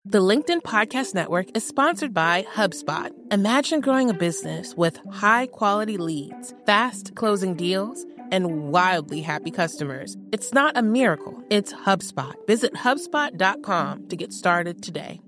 The LinkedIn Podcast Network is sponsored by HubSpot. Imagine growing a business with high-quality leads, fast closing deals, and wildly happy customers. It's not a miracle, it's HubSpot. Visit HubSpot.com to get started today.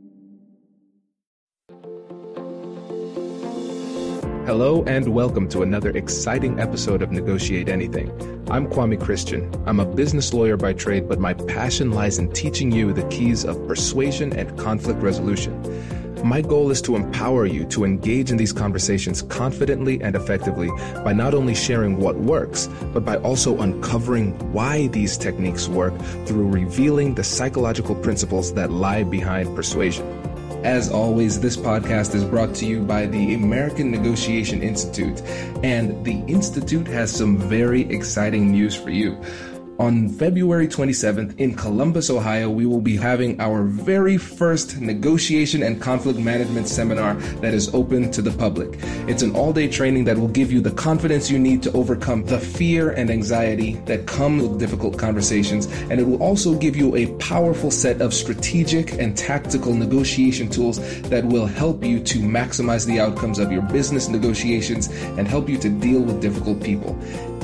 Hello and welcome to another exciting episode of Negotiate Anything. I'm Kwame Christian. I'm a business lawyer by trade, but my passion lies in teaching you the keys of persuasion and conflict resolution. My goal is to empower you to engage in these conversations confidently and effectively by not only sharing what works, but by also uncovering why these techniques work through revealing the psychological principles that lie behind persuasion. As always, this podcast is brought to you by the American Negotiation Institute, and the Institute has some very exciting news for you. On February 27th in Columbus, Ohio, we will be having our very first negotiation and conflict management seminar that is open to the public. It's an all-day training that will give you the confidence you need to overcome the fear and anxiety that come with difficult conversations, and it will also give you a powerful set of strategic and tactical negotiation tools that will help you to maximize the outcomes of your business negotiations and help you to deal with difficult people.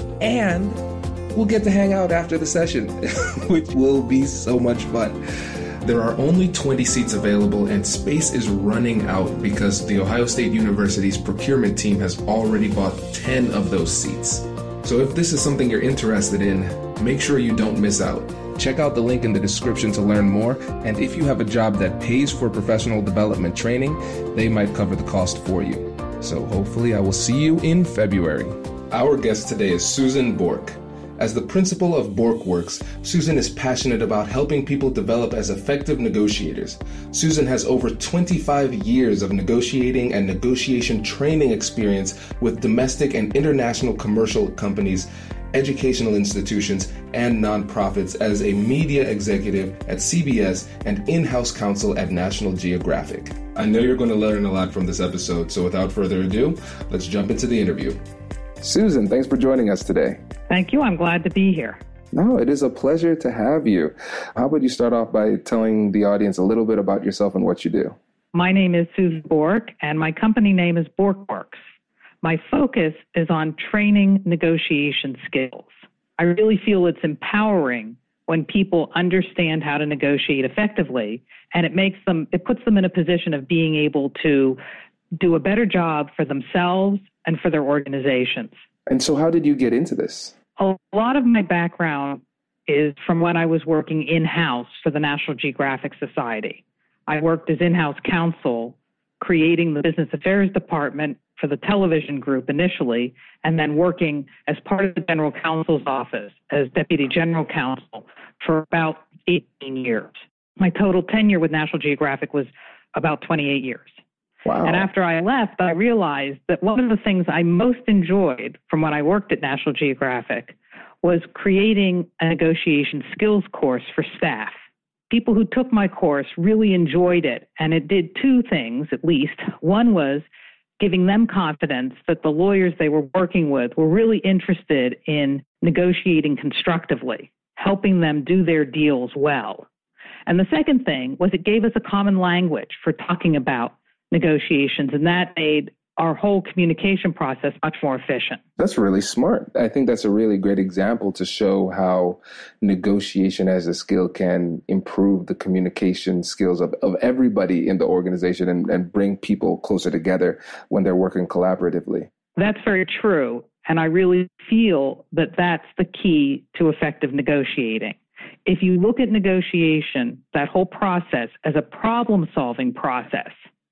And we'll get to hang out after the session, which will be so much fun. There are only 20 seats available and space is running out because the Ohio State University's procurement team has already bought 10 of those seats. So if this is something you're interested in, make sure you don't miss out. Check out the link in the description to learn more, and if you have a job that pays for professional development training, they might cover the cost for you. So hopefully I will see you in February. Our guest today is Susan Bork. As the principal of Bork Works, Susan is passionate about helping people develop as effective negotiators. Susan has over 25 years of negotiating and negotiation training experience with domestic and international commercial companies, educational institutions, and nonprofits as a media executive at CBS and in-house counsel at National Geographic. I know you're going to learn a lot from this episode, so without further ado, let's jump into the interview. Susan, thanks for joining us today. Thank you. I'm glad to be here. No, it is a pleasure to have you. How about you start off by telling the audience a little bit about yourself and what you do? My name is Susan Bork, and my company name is Bork Works. My focus is on training negotiation skills. I really feel it's empowering when people understand how to negotiate effectively, and it puts them in a position of being able to do a better job for themselves and for their organizations. And so how did you get into this? A lot of my background is from when I was working in-house for the National Geographic Society. I worked as in-house counsel, creating the business affairs department for the television group initially, and then working as part of the general counsel's office as deputy general counsel for about 18 years. My total tenure with National Geographic was about 28 years. Wow. And after I left, I realized that one of the things I most enjoyed from when I worked at National Geographic was creating a negotiation skills course for staff. People who took my course really enjoyed it, and it did two things at least. One was giving them confidence that the lawyers they were working with were really interested in negotiating constructively, helping them do their deals well. And the second thing was it gave us a common language for talking about negotiations, and that made our whole communication process much more efficient. That's really smart. I think that's a really great example to show how negotiation as a skill can improve the communication skills of everybody in the organization and bring people closer together when they're working collaboratively. That's very true. And I really feel that that's the key to effective negotiating. If you look at negotiation, that whole process, as a problem-solving process,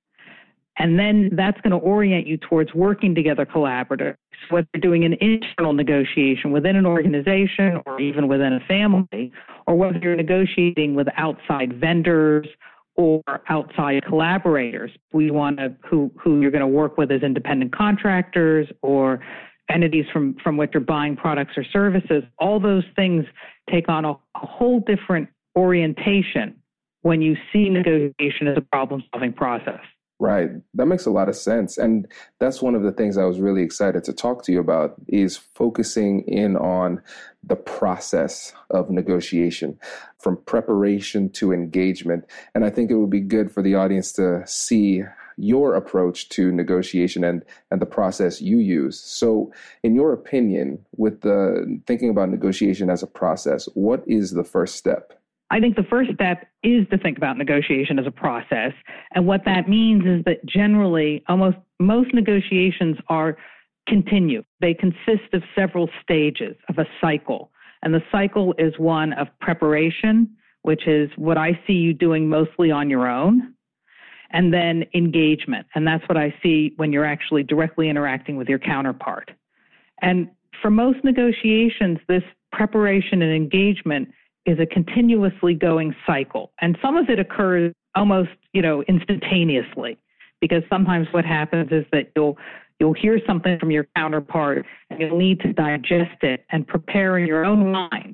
and then that's going to orient you towards working together collaboratively. Whether you're doing an internal negotiation within an organization or even within a family, or whether you're negotiating with outside vendors or outside collaborators, who you're going to work with as independent contractors or entities from which you're buying products or services, all those things take on a whole different orientation when you see negotiation as a problem-solving process. Right. That makes a lot of sense. And that's one of the things I was really excited to talk to you about is focusing in on the process of negotiation from preparation to engagement. And I think it would be good for the audience to see your approach to negotiation and the process you use. So in your opinion, with the thinking about negotiation as a process, what is the first step? I think the first step is to think about negotiation as a process. And what that means is that generally, almost most negotiations are continued. They consist of several stages of a cycle. And the cycle is one of preparation, which is what I see you doing mostly on your own, and then engagement. And that's what I see when you're actually directly interacting with your counterpart. And for most negotiations, this preparation and engagement is a continuously going cycle. And some of it occurs almost, instantaneously, because sometimes what happens is that you'll hear something from your counterpart and you'll need to digest it and prepare in your own mind,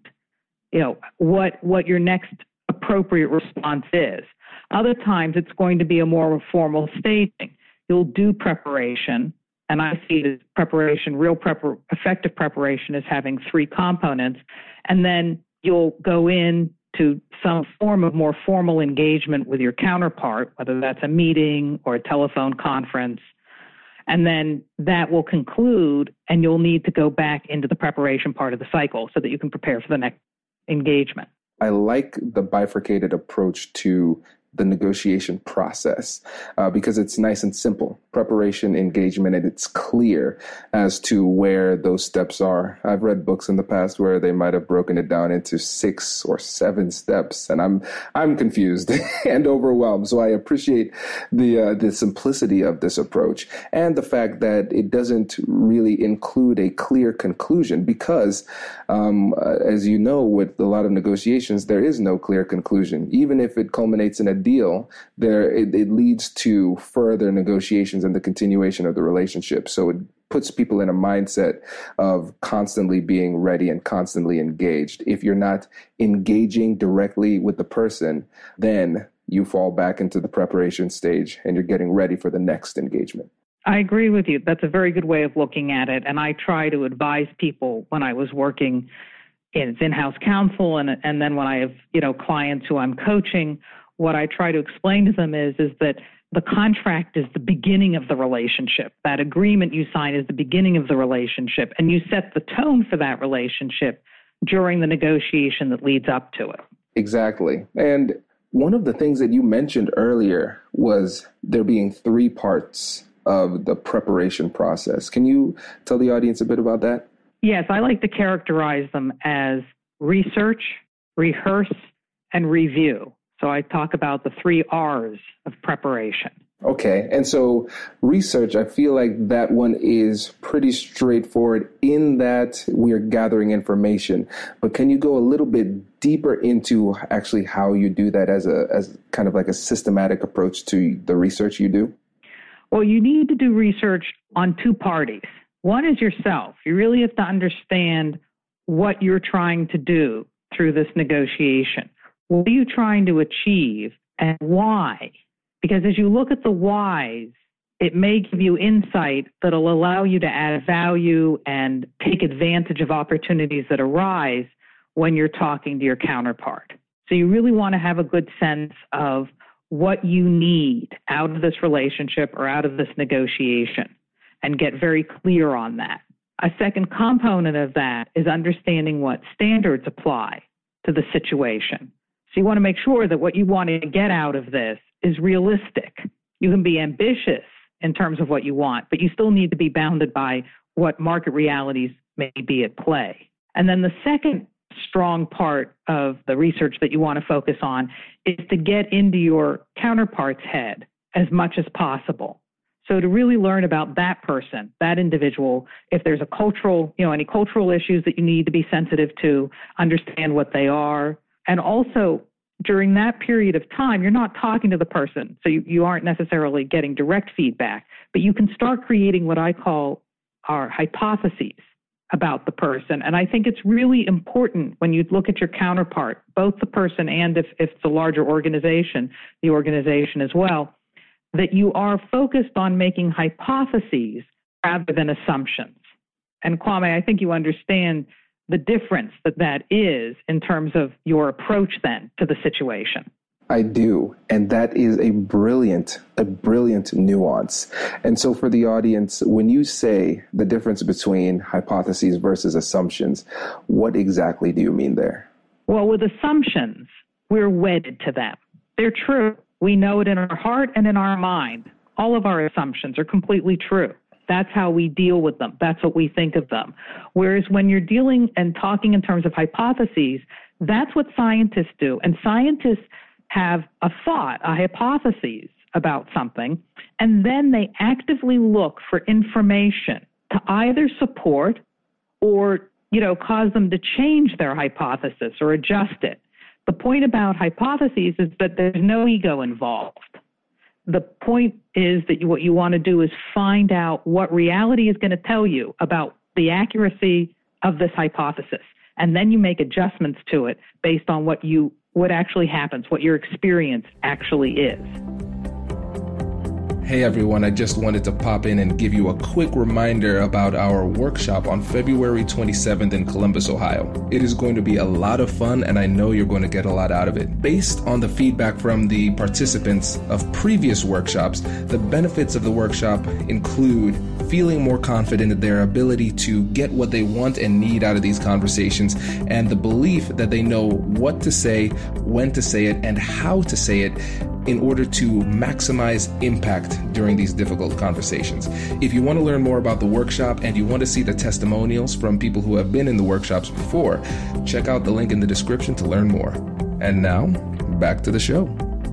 what your next appropriate response is. Other times it's going to be a more formal staging. You'll do preparation, and I see this preparation, effective preparation, as having three components, and then you'll go into some form of more formal engagement with your counterpart, whether that's a meeting or a telephone conference. And then that will conclude, and you'll need to go back into the preparation part of the cycle so that you can prepare for the next engagement. I like the bifurcated approach to the negotiation process because it's nice and simple. Preparation, engagement, and it's clear as to where those steps are. I've read books in the past where they might have broken it down into 6 or 7 steps, and I'm confused and overwhelmed. So I appreciate the simplicity of this approach and the fact that it doesn't really include a clear conclusion because, as you know, with a lot of negotiations, there is no clear conclusion. Even if it culminates in a deal, it leads to further negotiations and the continuation of the relationship. So it puts people in a mindset of constantly being ready and constantly engaged. If you're not engaging directly with the person, then you fall back into the preparation stage and you're getting ready for the next engagement. I agree with you. That's a very good way of looking at it. And I try to advise people when I was working in in-house counsel and then when I have, clients who I'm coaching, what I try to explain to them is that the contract is the beginning of the relationship. That agreement you sign is the beginning of the relationship, and you set the tone for that relationship during the negotiation that leads up to it. Exactly. And one of the things that you mentioned earlier was there being 3 parts of the preparation process. Can you tell the audience a bit about that? Yes, I like to characterize them as research, rehearse, and review. So I talk about the 3 R's of preparation. Okay. And so research, I feel like that one is pretty straightforward in that we are gathering information. But can you go a little bit deeper into actually how you do that as kind of like a systematic approach to the research you do? Well, you need to do research on 2 parties. One is yourself. You really have to understand what you're trying to do through this negotiation. What are you trying to achieve and why? Because as you look at the whys, it may give you insight that'll allow you to add value and take advantage of opportunities that arise when you're talking to your counterpart. So you really want to have a good sense of what you need out of this relationship or out of this negotiation and get very clear on that. A second component of that is understanding what standards apply to the situation. So you want to make sure that what you want to get out of this is realistic. You can be ambitious in terms of what you want, but you still need to be bounded by what market realities may be at play. And then the second strong part of the research that you want to focus on is to get into your counterpart's head as much as possible. So to really learn about that person, that individual, if there's a cultural, any cultural issues that you need to be sensitive to, understand what they are. And also, during that period of time, you're not talking to the person, so you aren't necessarily getting direct feedback, but you can start creating what I call our hypotheses about the person. And I think it's really important when you look at your counterpart, both the person and if it's a larger organization, the organization as well, that you are focused on making hypotheses rather than assumptions. And Kwame, I think you understand the difference that is in terms of your approach then to the situation. I do. And that is a brilliant nuance. And so for the audience, when you say the difference between hypotheses versus assumptions, what exactly do you mean there? Well, with assumptions, we're wedded to them. They're true. We know it in our heart and in our mind. All of our assumptions are completely true. That's how we deal with them. That's what we think of them. Whereas when you're dealing and talking in terms of hypotheses, that's what scientists do. And scientists have a thought, a hypothesis about something, and then they actively look for information to either support or, cause them to change their hypothesis or adjust it. The point about hypotheses is that there's no ego involved. The point is that what you want to do is find out what reality is going to tell you about the accuracy of this hypothesis. And then you make adjustments to it based on what actually happens, what your experience actually is. Hey everyone, I just wanted to pop in and give you a quick reminder about our workshop on February 27th in Columbus, Ohio. It is going to be a lot of fun and I know you're going to get a lot out of it. Based on the feedback from the participants of previous workshops, the benefits of the workshop include feeling more confident in their ability to get what they want and need out of these conversations, and the belief that they know what to say, when to say it, and how to say it in order to maximize impact during these difficult conversations. If you want to learn more about the workshop and you want to see the testimonials from people who have been in the workshops before, check out the link in the description to learn more. And now, back to the show.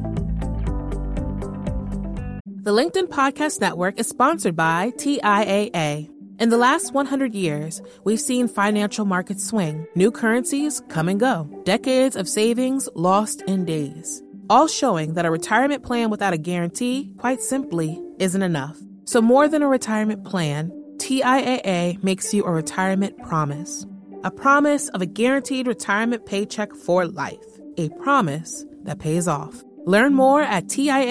The LinkedIn Podcast Network is sponsored by TIAA. In the last 100 years, we've seen financial markets swing, new currencies come and go, decades of savings lost in days, all showing that a retirement plan without a guarantee, quite simply, isn't enough. So more than a retirement plan, TIAA makes you a retirement promise. A promise of a guaranteed retirement paycheck for life. A promise that pays off. Learn more at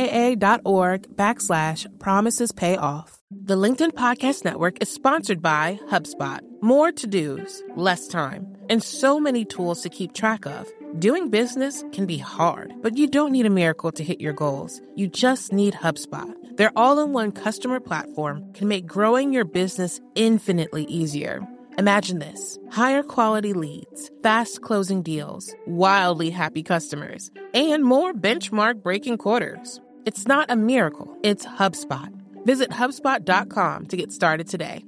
TIAA.org/promisespayoff. The LinkedIn Podcast Network is sponsored by HubSpot. More to-dos, less time, and so many tools to keep track of. Doing business can be hard, but you don't need a miracle to hit your goals. You just need HubSpot. Their all-in-one customer platform can make growing your business infinitely easier. Imagine this: higher quality leads, fast closing deals, wildly happy customers, and more benchmark breaking quarters. It's not a miracle, it's HubSpot. Visit HubSpot.com to get started today.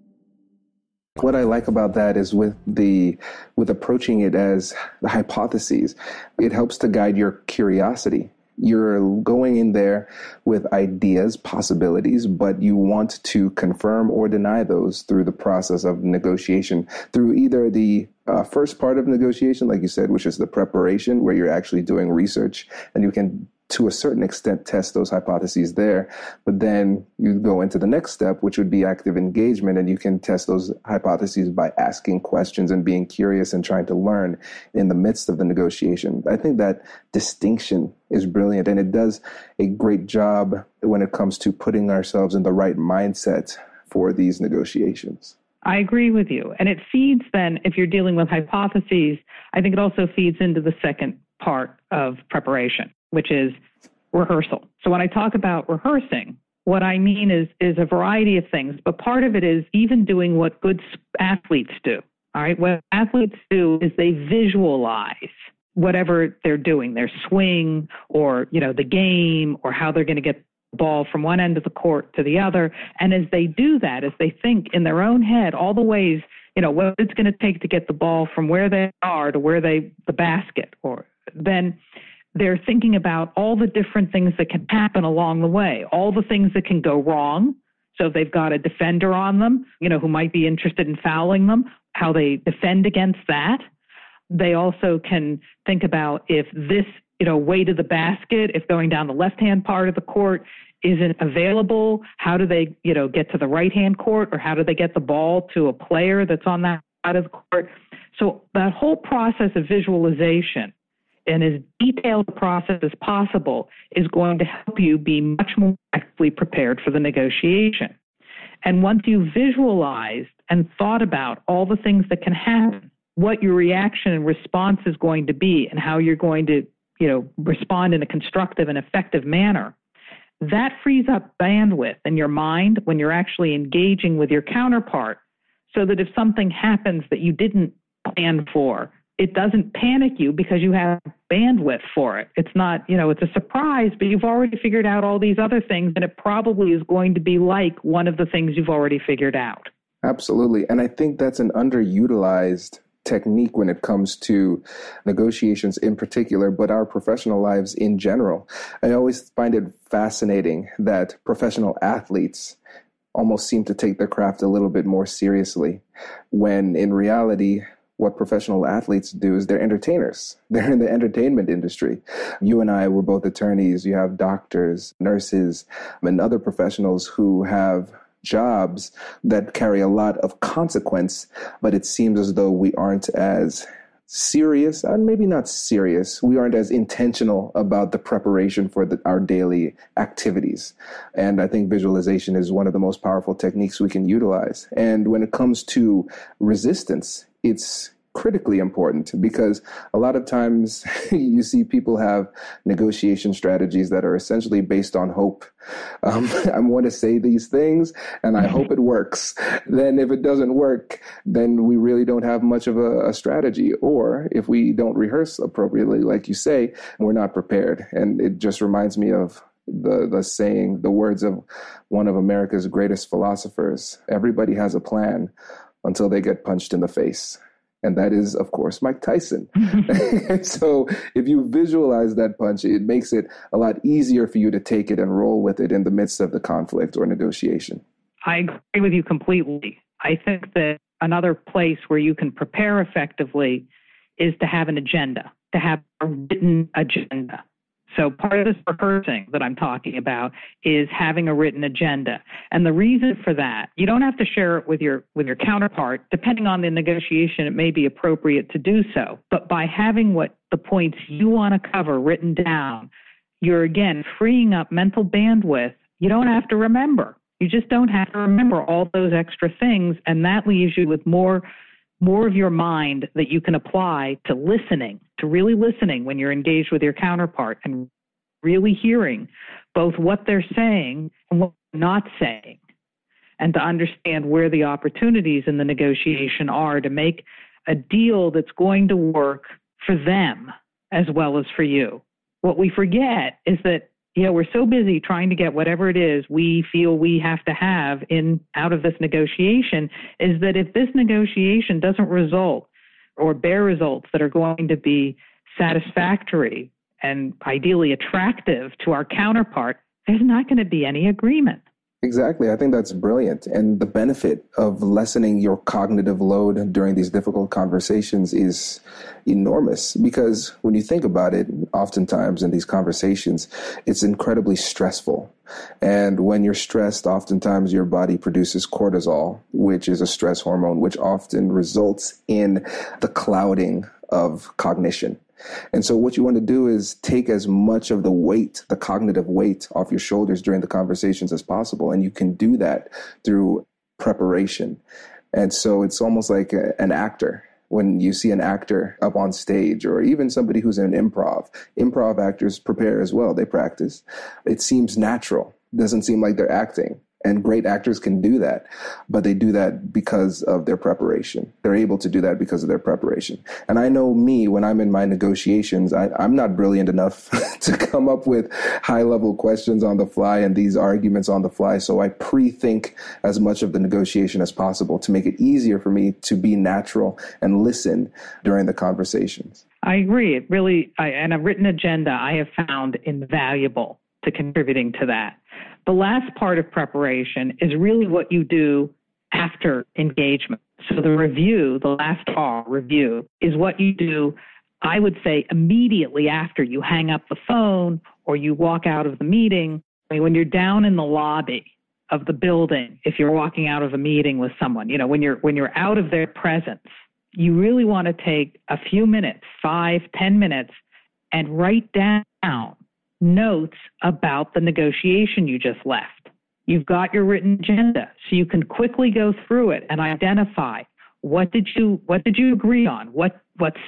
What I like about that is with approaching it as the hypotheses, it helps to guide your curiosity. You're going in there with ideas, possibilities, but you want to confirm or deny those through the process of negotiation, through either the first part of negotiation, like you said, which is the preparation, where you're actually doing research and you can, to a certain extent, test those hypotheses there. But then you go into the next step, which would be active engagement, and you can test those hypotheses by asking questions and being curious and trying to learn in the midst of the negotiation. I think that distinction is brilliant, and it does a great job when it comes to putting ourselves in the right mindset for these negotiations. I agree with you. And it feeds then, if you're dealing with hypotheses, I think it also feeds into the second part of preparation, which is rehearsal. So when I talk about rehearsing, what I mean is a variety of things, but part of it is even doing what good athletes do. All right. What athletes do is they visualize whatever they're doing, their swing or, the game, or how they're going to get the ball from one end of the court to the other. And as they do that, as they think in their own head, all the ways, what it's going to take to get the ball from where they are to where the basket, or then they're thinking about all the different things that can happen along the way, all the things that can go wrong. So if they've got a defender on them, who might be interested in fouling them, how they defend against that. They also can think about if this, way to the basket, if going down the left-hand part of the court isn't available, how do they, get to the right-hand court, or how do they get the ball to a player that's on that side of the court? So that whole process of visualization and as detailed a process as possible is going to help you be much more effectively prepared for the negotiation. And once you've visualized and thought about all the things that can happen, what your reaction and response is going to be, and how you're going to, respond in a constructive and effective manner, that frees up bandwidth in your mind when you're actually engaging with your counterpart, so that if something happens that you didn't plan for, it doesn't panic you because you have bandwidth for it. It's not, it's a surprise, but you've already figured out all these other things, and it probably is going to be like one of the things you've already figured out. Absolutely. And I think that's an underutilized technique when it comes to negotiations in particular, but our professional lives in general. I always find it fascinating that professional athletes almost seem to take their craft a little bit more seriously, when in reality, what professional athletes do is they're entertainers. They're in the entertainment industry. You and I were both attorneys. You have doctors, nurses, and other professionals who have jobs that carry a lot of consequence, but it seems as though we aren't as serious, and maybe not serious, we aren't as intentional about the preparation for our daily activities. And I think visualization is one of the most powerful techniques we can utilize. And when it comes to resistance, it's critically important, because a lot of times you see people have negotiation strategies that are essentially based on hope. I want to say these things and I hope it works. Then if it doesn't work, then we really don't have much of a strategy. Or if we don't rehearse appropriately, like you say, we're not prepared. And it just reminds me of the saying, the words of one of America's greatest philosophers: everybody has a plan until they get punched in the face. And that is, of course, Mike Tyson. And so if you visualize that punch, it makes it a lot easier for you to take it and roll with it in the midst of the conflict or negotiation. I agree with you completely. I think that another place where you can prepare effectively is to have an agenda, to have a written agenda. So part of this rehearsing that I'm talking about is having a written agenda. And the reason for that, you don't have to share it with your counterpart. Depending on the negotiation, it may be appropriate to do so. But by having what the points you want to cover written down, you're again freeing up mental bandwidth. You don't have to remember. You just don't have to remember all those extra things. And that leaves you with more of your mind that you can apply to listening, to really listening when you're engaged with your counterpart, and really hearing both what they're saying and what they're not saying, and to understand where the opportunities in the negotiation are to make a deal that's going to work for them as well as for you. What we forget is that we're so busy trying to get whatever it is we feel we have to have out of this negotiation, is that if this negotiation doesn't result or bear results that are going to be satisfactory and ideally attractive to our counterpart, there's not going to be any agreement. Exactly. I think that's brilliant. And the benefit of lessening your cognitive load during these difficult conversations is enormous, because when you think about it, oftentimes in these conversations, it's incredibly stressful. And when you're stressed, oftentimes your body produces cortisol, which is a stress hormone, which often results in the clouding of cognition. And so what you want to do is take as much of the weight, the cognitive weight, off your shoulders during the conversations as possible. And you can do that through preparation. And so it's almost like an actor. When you see an actor up on stage, or even somebody who's in improv actors prepare as well. They practice. It seems natural. It doesn't seem like they're acting. And great actors can do that, but they do that because of their preparation. They're able to do that because of their preparation. And I know me, when I'm in my negotiations, I'm not brilliant enough to come up with high-level questions on the fly and these arguments on the fly. So I pre-think as much of the negotiation as possible to make it easier for me to be natural and listen during the conversations. I agree. It really, and a written agenda I have found invaluable to contributing to that. The last part of preparation is really what you do after engagement. So the review, the last R, review, is what you do, I would say, immediately after you hang up the phone or you walk out of the meeting. When you're down in the lobby of the building, if you're walking out of a meeting with someone, when you're out of their presence, you really want to take a few minutes, 5-10 minutes, and write down notes about the negotiation you just left. You've got your written agenda, so you can quickly go through it and identify what did you agree on, what's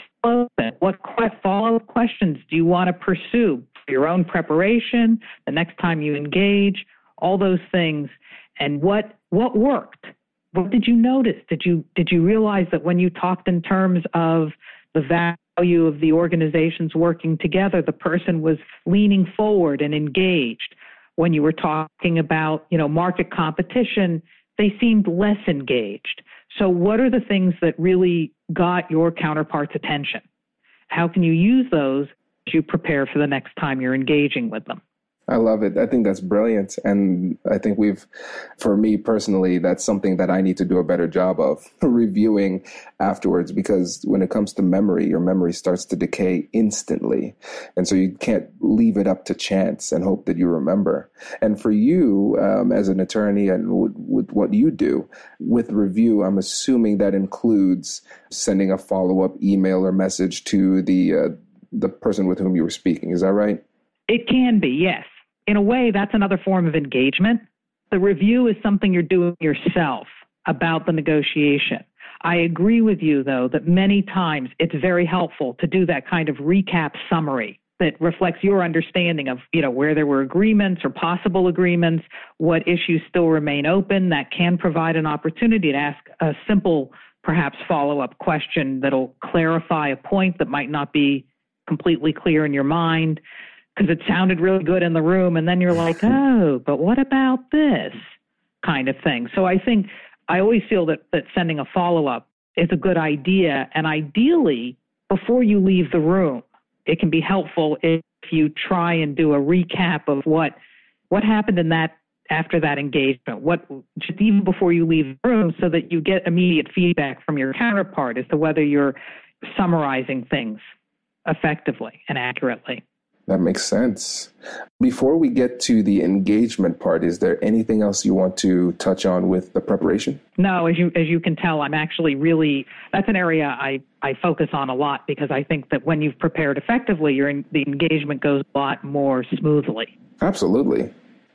open, what follow-up questions do you want to pursue for your own preparation, the next time you engage, all those things, and what worked. What did you notice? Did you realize that when you talked in terms of the value of the organizations working together, the person was leaning forward and engaged? When you were talking about, market competition, they seemed less engaged. So what are the things that really got your counterpart's attention? How can you use those as you prepare for the next time you're engaging with them? I love it. I think that's brilliant. And I think for me personally, that's something that I need to do a better job of reviewing afterwards, because when it comes to memory, your memory starts to decay instantly. And so you can't leave it up to chance and hope that you remember. And for you, as an attorney and with what you do with review, I'm assuming that includes sending a follow-up email or message to the person with whom you were speaking. Is that right? It can be, yes. In a way, that's another form of engagement. The review is something you're doing yourself about the negotiation. I agree with you, though, that many times it's very helpful to do that kind of recap summary that reflects your understanding of, where there were agreements or possible agreements, what issues still remain open. That can provide an opportunity to ask a simple, perhaps follow-up question that'll clarify a point that might not be completely clear in your mind, because it sounded really good in the room, and then you're like, oh, but what about this kind of thing? So I think I always feel that sending a follow-up is a good idea, and ideally, before you leave the room, it can be helpful if you try and do a recap of what happened in that after that engagement, just even before you leave the room, so that you get immediate feedback from your counterpart as to whether you're summarizing things effectively and accurately. That makes sense. Before we get to the engagement part, is there anything else you want to touch on with the preparation? No, as you can tell, I'm actually that's an area I focus on a lot, because I think that when you've prepared effectively, the engagement goes a lot more smoothly. Absolutely.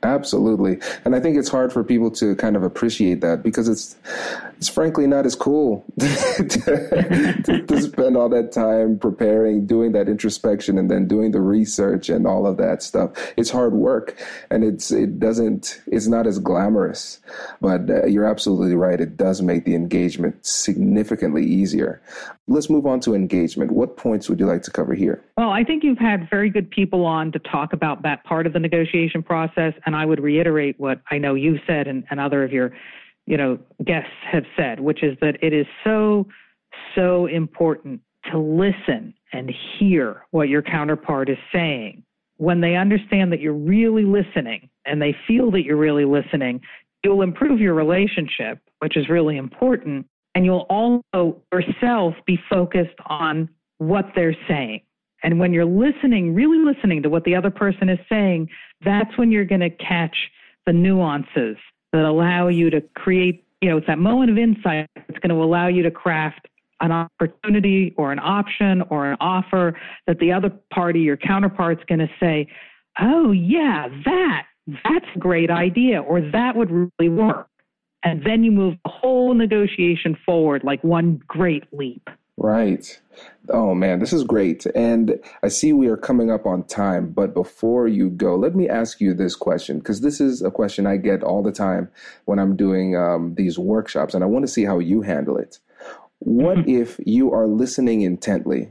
And I think it's hard for people to kind of appreciate that, because it's frankly not as cool to spend all that time preparing, doing that introspection, and then doing the research and all of that stuff. It's hard work, and it's not as glamorous, but you're absolutely right. It does make the engagement significantly easier. Let's move on to engagement. What points would you like to cover here? Well, I think you've had very good people on to talk about that part of the negotiation process, and I would reiterate what I know you've said and other of your guests have said, which is that it is so, so important to listen and hear what your counterpart is saying. When they understand that you're really listening and they feel that you're really listening, you'll improve your relationship, which is really important. And you'll also yourself be focused on what they're saying. And when you're listening, really listening to what the other person is saying, that's when you're going to catch the nuances that allow you to create, it's that moment of insight that's going to allow you to craft an opportunity or an option or an offer that the other party, your counterpart's going to say, oh, yeah, that's a great idea, or that would really work. And then you move the whole negotiation forward like one great leap. Right. Oh, man, this is great. And I see we are coming up on time. But before you go, let me ask you this question, because this is a question I get all the time when I'm doing these workshops, and I want to see how you handle it. What if you are listening intently,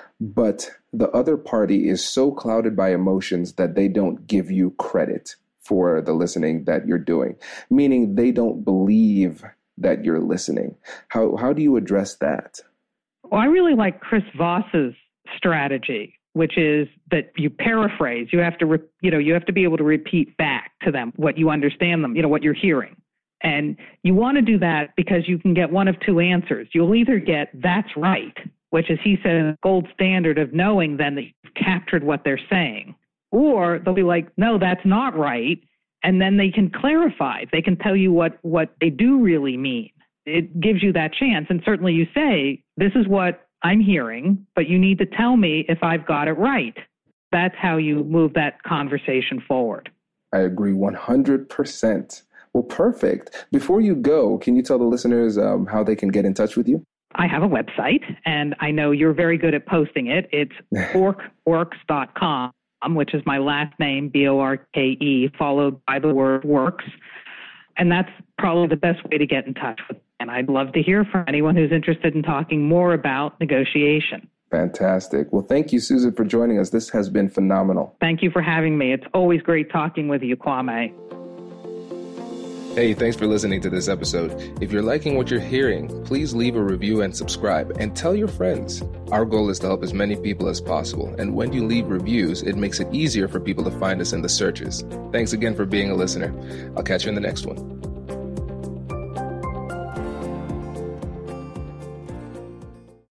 but the other party is so clouded by emotions that they don't give you credit for the listening that you're doing, meaning they don't believe that you're listening? How do you address that? Well, I really like Chris Voss's strategy, which is that you paraphrase. You have to, you have to be able to repeat back to them what you understand them, what you're hearing. And you want to do that because you can get one of two answers. You'll either get that's right, which is, he said, a gold standard of knowing then that you've captured what they're saying. Or they'll be like, no, that's not right. And then they can clarify. They can tell you what they do really mean. It gives you that chance. And certainly you say, this is what I'm hearing, but you need to tell me if I've got it right. That's how you move that conversation forward. I agree 100%. Well, perfect. Before you go, can you tell the listeners how they can get in touch with you? I have a website, and I know you're very good at posting it. It's borkworks.com, which is my last name, Borke, followed by the word works. And that's probably the best way to get in touch with me. And I'd love to hear from anyone who's interested in talking more about negotiation. Fantastic. Well, thank you, Susan, for joining us. This has been phenomenal. Thank you for having me. It's always great talking with you, Kwame. Hey, thanks for listening to this episode. If you're liking what you're hearing, please leave a review and subscribe and tell your friends. Our goal is to help as many people as possible. And when you leave reviews, it makes it easier for people to find us in the searches. Thanks again for being a listener. I'll catch you in the next one.